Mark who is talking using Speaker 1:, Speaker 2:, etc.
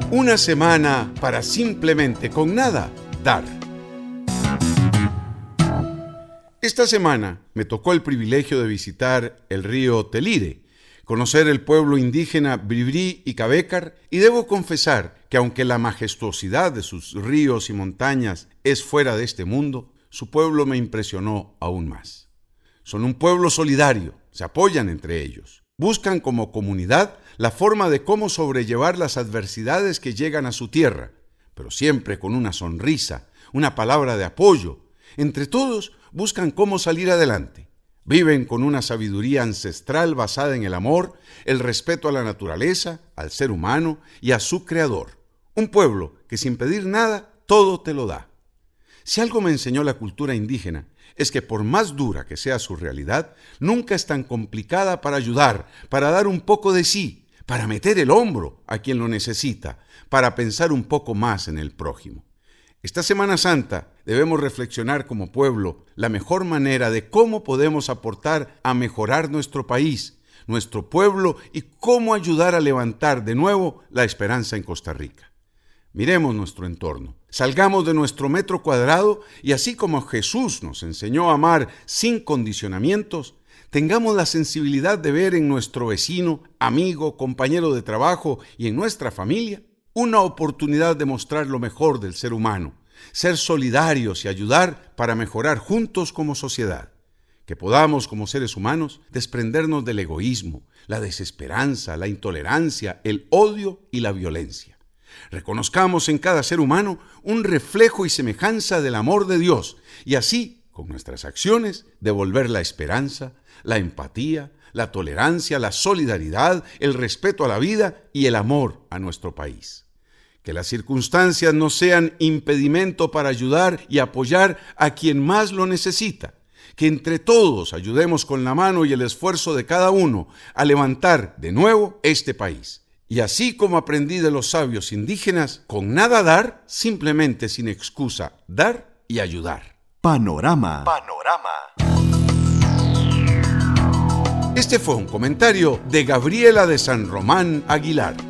Speaker 1: Una semana para simplemente con nada dar. Esta semana me tocó el privilegio de visitar el río Telire, conocer el pueblo indígena Bribri y Cabécar, y debo confesar que aunque la majestuosidad de sus ríos y montañas es fuera de este mundo, su pueblo me impresionó aún más. Son un pueblo solidario, se apoyan entre ellos, buscan como comunidad la forma de cómo sobrellevar las adversidades que llegan a su tierra, pero siempre con una sonrisa, una palabra de apoyo. Entre todos buscan cómo salir adelante. Viven con una sabiduría ancestral basada en el amor, el respeto a la naturaleza, al ser humano y a su creador. Un pueblo que sin pedir nada, todo te lo da. Si algo me enseñó la cultura indígena, es que por más dura que sea su realidad, nunca es tan complicada para ayudar, para dar un poco de sí, para meter el hombro a quien lo necesita, para pensar un poco más en el prójimo. Esta Semana Santa debemos reflexionar como pueblo la mejor manera de cómo podemos aportar a mejorar nuestro país, nuestro pueblo y cómo ayudar a levantar de nuevo la esperanza en Costa Rica. Miremos nuestro entorno, salgamos de nuestro metro cuadrado y así como Jesús nos enseñó a amar sin condicionamientos, tengamos la sensibilidad de ver en nuestro vecino, amigo, compañero de trabajo y en nuestra familia una oportunidad de mostrar lo mejor del ser humano, ser solidarios y ayudar para mejorar juntos como sociedad. Que podamos, como seres humanos, desprendernos del egoísmo, la desesperanza, la intolerancia, el odio y la violencia. Reconozcamos en cada ser humano un reflejo y semejanza del amor de Dios y así, con nuestras acciones, devolver la esperanza, la empatía, la tolerancia, la solidaridad, el respeto a la vida y el amor a nuestro país. Que las circunstancias no sean impedimento para ayudar y apoyar a quien más lo necesita. Que entre todos ayudemos con la mano y el esfuerzo de cada uno a levantar de nuevo este país. Y así como aprendí de los sabios indígenas, con nada dar, simplemente sin excusa, dar y ayudar.
Speaker 2: Panorama.
Speaker 1: Este fue un comentario de Gabriela de San Román Aguilar.